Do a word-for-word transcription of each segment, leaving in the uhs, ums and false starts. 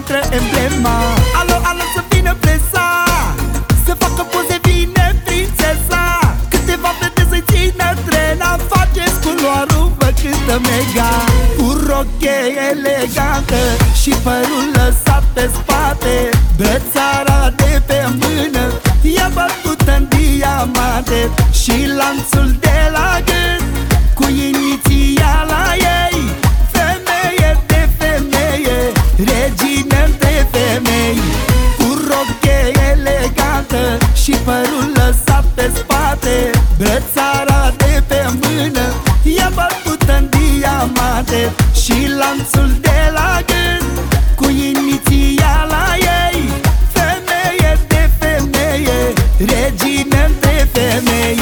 noastră emblema. Alo, alo, să vină presa, să facă poze, vine prințesa. Câteva fete să-i țină trena, faceți culoarul, vă cântă mega. Cu roche elegantă și părul lăsat pe spate, brățara de pe mână e bătută în diamante și lanțul de la gât cu inițiala ei. Femeie de femeie, regină între femei. Cu roche elegantă și părul lăsat pe spate, brățara de pe mână e bătută în diamante și lanțul de la gât cu inițiala ei. Femeie de femeie, regină între femei.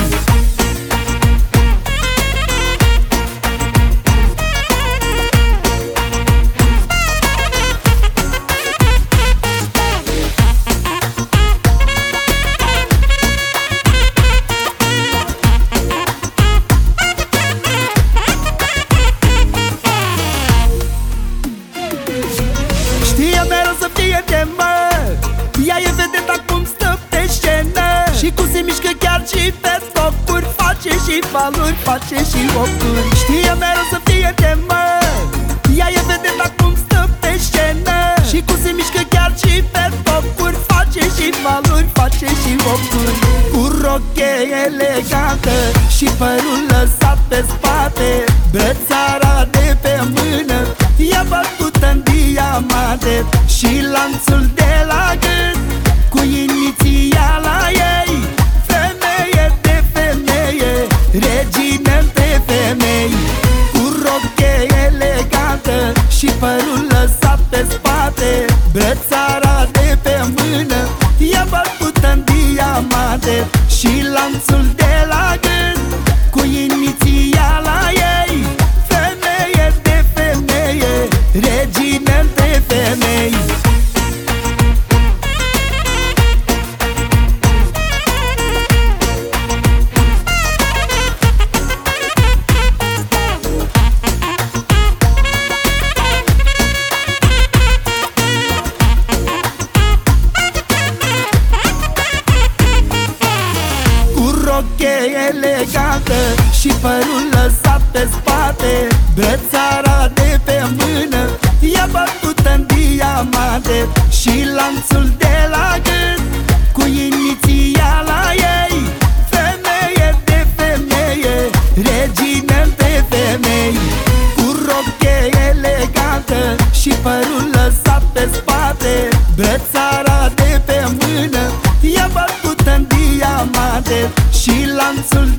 Știe mereu să fie de mă, ea e vedeta cum stă pe scenă și cum se mișcă chiar și pe tocuri, face și valuri, face și ocuri. Știe mereu să fie de mă, ea e vedeta cum stă pe scenă și cum se mișcă chiar și pe tocuri, face și valuri, face și ocuri. Cu roche elegantă și părul lăsat pe spate, brățara de pe mână e bătută în diamante și lanțul de la gât cu inițiala ei. Femeie de femeie, regină între femei. Cu roche elegantă și părul lăsat pe spate, brățara de pe mână e bătută în diamante și lanțul de la gât cu inițiala ei. Femeie de femeie, regină între femei. Roche elegantă și părul lăsat pe spate, brățara de pe mână e bătută în diamante și lanțul de la gât cu inițiala ei. Femeie de femeie, regină între femei. Cu roche elegantă și părul lăsat pe spate, brățara de pe mână e bătută în diamante și lanțul